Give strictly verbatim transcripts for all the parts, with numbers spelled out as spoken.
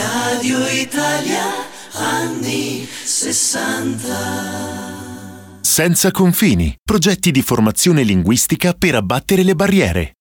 Radio Italia, anni sessanta. Senza confini, progetti di formazione linguistica per abbattere le barriere.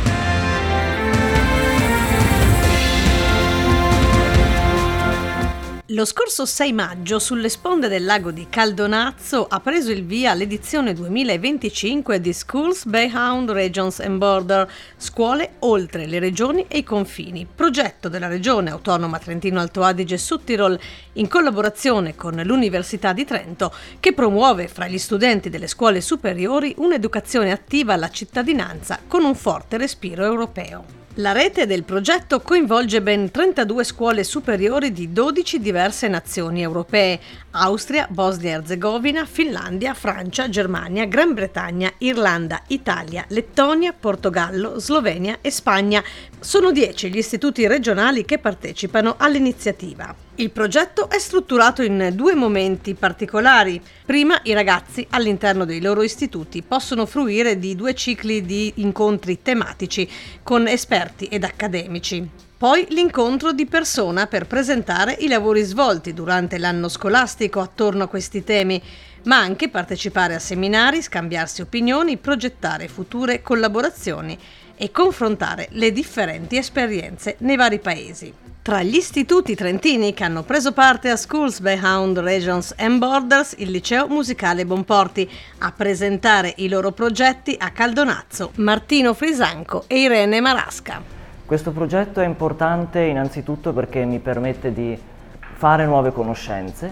Lo scorso sei maggio, sulle sponde del lago di Caldonazzo, ha preso il via l'edizione duemilaventicinque di Schools Beyond Regions and Border, scuole oltre le regioni e i confini, progetto della Regione Autonoma Trentino-Alto Adige-Südtirol in collaborazione con l'Università di Trento, che promuove fra gli studenti delle scuole superiori un'educazione attiva alla cittadinanza con un forte respiro europeo. La rete del progetto coinvolge ben trentadue scuole superiori di dodici diverse nazioni europee: Austria, Bosnia e Erzegovina, Finlandia, Francia, Germania, Gran Bretagna, Irlanda, Italia, Lettonia, Portogallo, Slovenia e Spagna. Sono dieci gli istituti regionali che partecipano all'iniziativa. Il progetto è strutturato in due momenti particolari. Prima, i ragazzi all'interno dei loro istituti possono fruire di due cicli di incontri tematici con esperti ed accademici. Poi l'incontro di persona per presentare i lavori svolti durante l'anno scolastico attorno a questi temi, ma anche partecipare a seminari, scambiarsi opinioni, progettare future collaborazioni e confrontare le differenti esperienze nei vari paesi. Tra gli istituti trentini che hanno preso parte a Schools Beyond Regions and Borders, il Liceo Musicale Bonporti, a presentare i loro progetti a Caldonazzo, Martino Frisanco e Irene Marasca. Questo progetto è importante innanzitutto perché mi permette di fare nuove conoscenze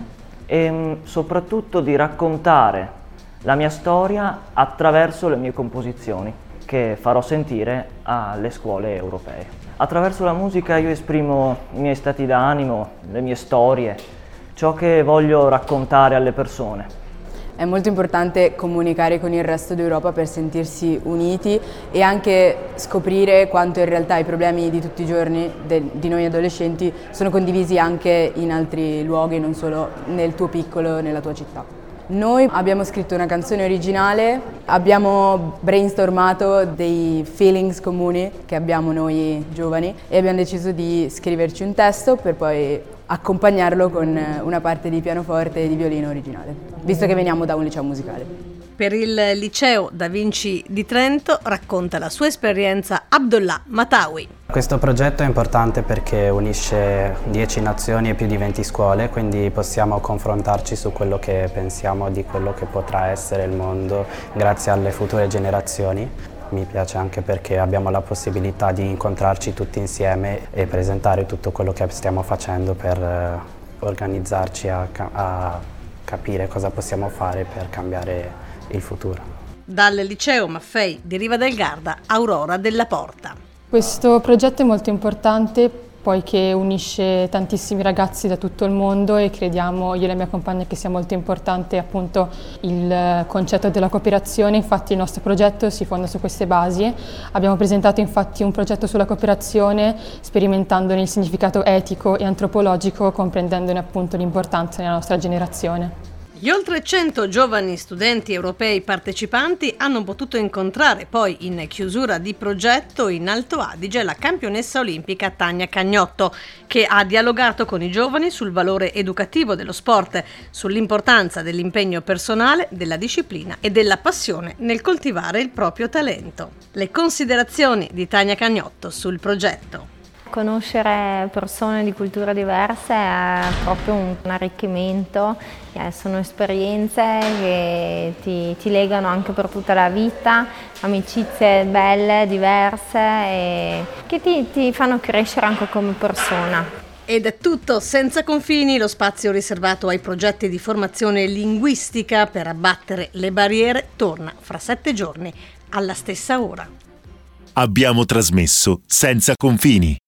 e soprattutto di raccontare la mia storia attraverso le mie composizioni che farò sentire alle scuole europee. Attraverso la musica io esprimo i miei stati d'animo, le mie storie, ciò che voglio raccontare alle persone. È molto importante comunicare con il resto d'Europa per sentirsi uniti e anche scoprire quanto in realtà i problemi di tutti i giorni de- di noi adolescenti sono condivisi anche in altri luoghi, non solo nel tuo piccolo, nella tua città. Noi abbiamo scritto una canzone originale, abbiamo brainstormato dei feelings comuni che abbiamo noi giovani e abbiamo deciso di scriverci un testo per poi accompagnarlo con una parte di pianoforte e di violino originale, visto che veniamo da un liceo musicale. Per il liceo Da Vinci di Trento racconta la sua esperienza Abdullah Matawi. Questo progetto è importante perché unisce dieci nazioni e più di venti scuole, quindi possiamo confrontarci su quello che pensiamo di quello che potrà essere il mondo grazie alle future generazioni. Mi piace anche perché abbiamo la possibilità di incontrarci tutti insieme e presentare tutto quello che stiamo facendo per organizzarci a, a capire cosa possiamo fare per cambiare il futuro. Dal liceo Maffei di Riva del Garda, Aurora della Porta. Questo progetto è molto importante poiché unisce tantissimi ragazzi da tutto il mondo e crediamo, io e la mia compagna, che sia molto importante appunto il concetto della cooperazione. Infatti il nostro progetto si fonda su queste basi. Abbiamo presentato infatti un progetto sulla cooperazione sperimentandone il significato etico e antropologico, comprendendone appunto l'importanza nella nostra generazione. Gli oltre cento giovani studenti europei partecipanti hanno potuto incontrare poi in chiusura di progetto in Alto Adige la campionessa olimpica Tania Cagnotto, che ha dialogato con i giovani sul valore educativo dello sport, sull'importanza dell'impegno personale, della disciplina e della passione nel coltivare il proprio talento. Le considerazioni di Tania Cagnotto sul progetto. Conoscere persone di culture diverse è proprio un arricchimento, eh, sono esperienze che ti, ti legano anche per tutta la vita, amicizie belle, diverse e che ti, ti fanno crescere anche come persona. Ed è tutto Senza Confini, lo spazio riservato ai progetti di formazione linguistica per abbattere le barriere torna fra sette giorni alla stessa ora. Abbiamo trasmesso Senza Confini.